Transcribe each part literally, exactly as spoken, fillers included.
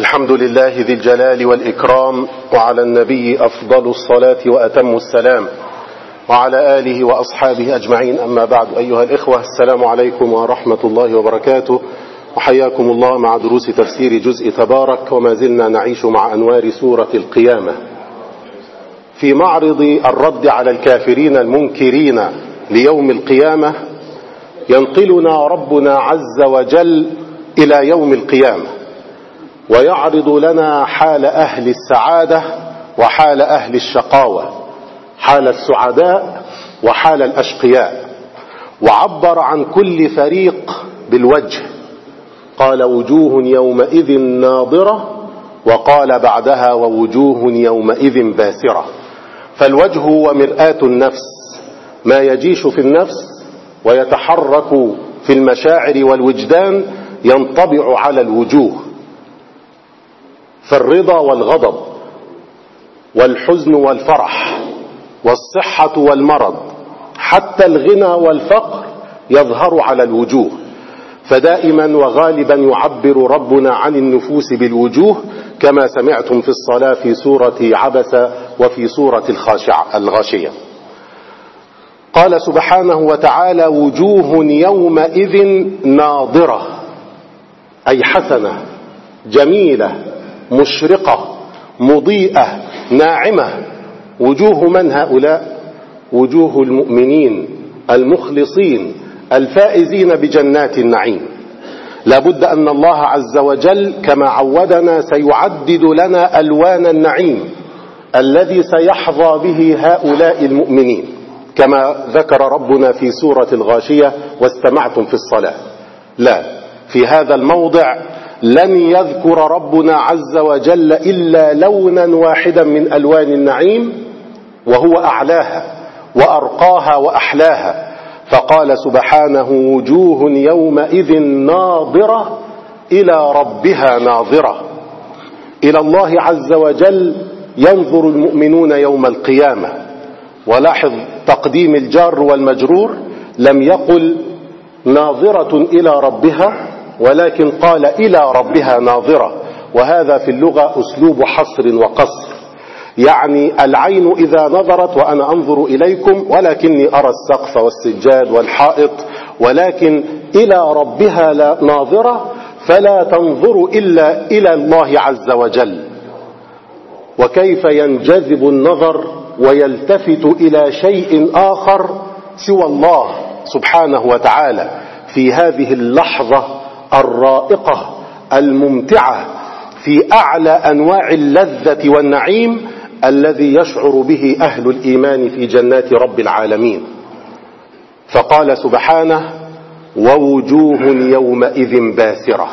الحمد لله ذي الجلال والإكرام، وعلى النبي أفضل الصلاة وأتم السلام، وعلى آله وأصحابه أجمعين. أما بعد، أيها الإخوة، السلام عليكم ورحمة الله وبركاته، وحياكم الله مع دروس تفسير جزء تبارك. وما زلنا نعيش مع أنوار سورة القيامة في معرض الرد على الكافرين المنكرين ليوم القيامة. ينقلنا ربنا عز وجل إلى يوم القيامة ويعرض لنا حال أهل السعادة وحال أهل الشقاوة، حال السعداء وحال الأشقياء، وعبر عن كل فريق بالوجه. قال وجوه يومئذ ناظرة، وقال بعدها ووجوه يومئذ باسرة. فالوجه هو مرآة النفس، ما يجيش في النفس ويتحرك في المشاعر والوجدان ينطبع على الوجوه. فالرضا والغضب والحزن والفرح والصحة والمرض حتى الغنى والفقر يظهر على الوجوه. فدائما وغالبا يعبر ربنا عن النفوس بالوجوه، كما سمعتم في الصلاة في سورة عبس وفي سورة الغاشية. قال سبحانه وتعالى وجوه يومئذ ناظرة، أي حسنة جميلة مشرقة مضيئة ناعمة. وجوه من هؤلاء؟ وجوه المؤمنين المخلصين الفائزين بجنات النعيم. لابد أن الله عز وجل كما عودنا سيعدد لنا ألوان النعيم الذي سيحظى به هؤلاء المؤمنين، كما ذكر ربنا في سورة الغاشية واستمعتم في الصلاة. لا، في هذا الموضع لن يذكر ربنا عز وجل إلا لونا واحدا من ألوان النعيم، وهو أعلاها وأرقاها وأحلاها. فقال سبحانه وجوه يومئذ ناظرة إلى ربها ناظرة. إلى الله عز وجل ينظر المؤمنون يوم القيامة. ولاحظ تقديم الجار والمجرور، لم يقل ناظرة إلى ربها، ولكن قال إلى ربها ناظرة. وهذا في اللغة أسلوب حصر وقصر، يعني العين إذا نظرت وأنا أنظر إليكم ولكني أرى السقف والسجاد والحائط، ولكن إلى ربها ناظرة فلا تنظر إلا إلى الله عز وجل. وكيف ينجذب النظر ويلتفت إلى شيء آخر سوى الله سبحانه وتعالى في هذه اللحظة الرائقة الممتعة في أعلى أنواع اللذة والنعيم الذي يشعر به أهل الإيمان في جنات رب العالمين. فقال سبحانه ووجوه يومئذ باسرة،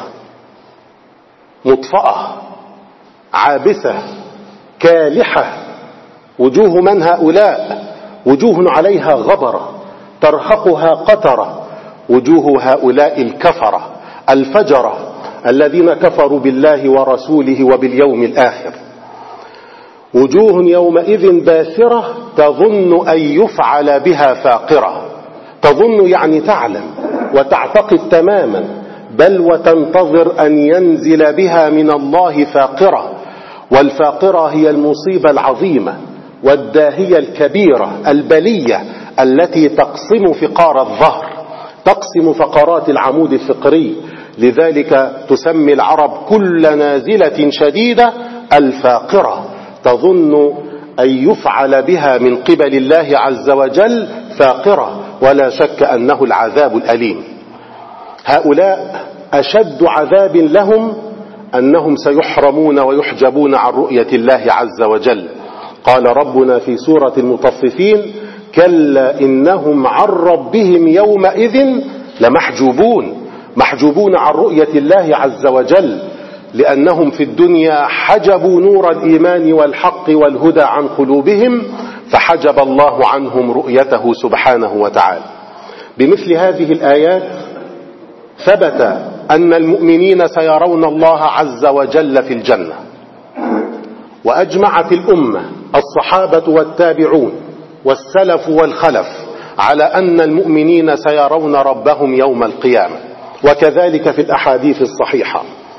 مطفأة عابسة كالحة. وجوه من هؤلاء؟ وجوه عليها غبرة ترهقها قترة. وجوه هؤلاء الكفرة الفجرة الذين كفروا بالله ورسوله وباليوم الآخر. وجوه يومئذ باسرة تظن أن يفعل بها فاقرة. تظن يعني تعلم وتعتقد تماما، بل وتنتظر أن ينزل بها من الله فاقرة. والفاقرة هي المصيبة العظيمة والداهية الكبيرة البلية التي تقسم فقار الظهر، تقسم فقرات العمود الفقري. لذلك تسمي العرب كل نازلة شديدة الفاقرة، تظن أن يفعل بها من قبل الله عز وجل فاقرة، ولا شك أنه العذاب الأليم. هؤلاء أشد عذاب لهم أنهم سيحرمون ويحجبون عن رؤية الله عز وجل. قال ربنا في سورة المطففين كلا إنهم عن ربهم يومئذ لمحجوبون، محجوبون عن رؤية الله عز وجل، لأنهم في الدنيا حجبوا نور الإيمان والحق والهدى عن قلوبهم، فحجب الله عنهم رؤيته سبحانه وتعالى. بمثل هذه الآيات ثبت أن المؤمنين سيرون الله عز وجل في الجنة. وأجمعت الأمة الصحابة والتابعون والسلف والخلف على أن المؤمنين سيرون ربهم يوم القيامة، وكذلك في الأحاديث الصحيحة.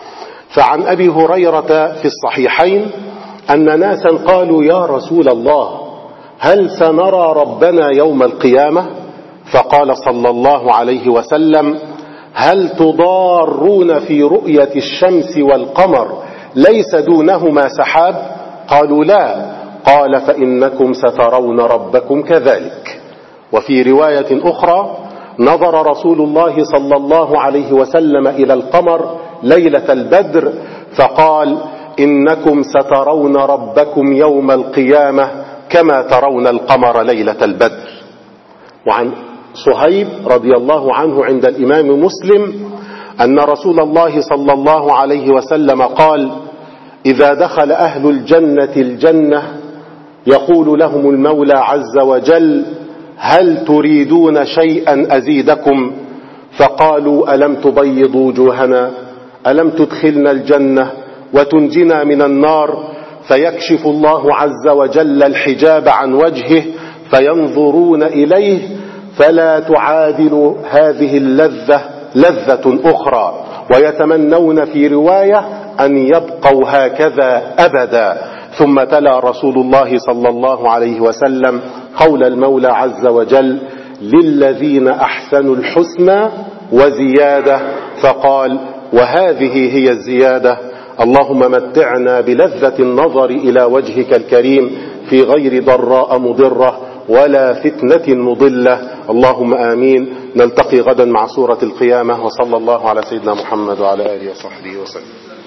فعن أبي هريرة في الصحيحين أن ناسا قالوا يا رسول الله هل سنرى ربنا يوم القيامة؟ فقال صلى الله عليه وسلم هل تضارون في رؤية الشمس والقمر ليس دونهما سحاب؟ قالوا لا. قال فإنكم سترون ربكم كذلك. وفي رواية أخرى نظر رسول الله صلى الله عليه وسلم إلى القمر ليلة البدر فقال إنكم سترون ربكم يوم القيامة كما ترون القمر ليلة البدر. وعن صهيب رضي الله عنه عند الإمام مسلم أن رسول الله صلى الله عليه وسلم قال إذا دخل أهل الجنة الجنة يقول لهم المولى عز وجل هل تريدون شيئا أزيدكم؟ فقالوا ألم تبيض وجوهنا؟ ألم تدخلنا الجنة وتنجنا من النار؟ فيكشف الله عز وجل الحجاب عن وجهه فينظرون إليه فلا تعادل هذه اللذة لذة أخرى، ويتمنون في رواية أن يبقوا هكذا أبدا. ثم تلا رسول الله صلى الله عليه وسلم قول المولى عز وجل للذين أحسنوا الحسنى وزيادة، فقال وهذه هي الزيادة. اللهم متعنا بلذة النظر إلى وجهك الكريم في غير ضراء مضرة ولا فتنة مضلة، اللهم آمين. نلتقي غدا مع سورة القيامة، وصلى الله على سيدنا محمد وعلى آله وصحبه وسلم.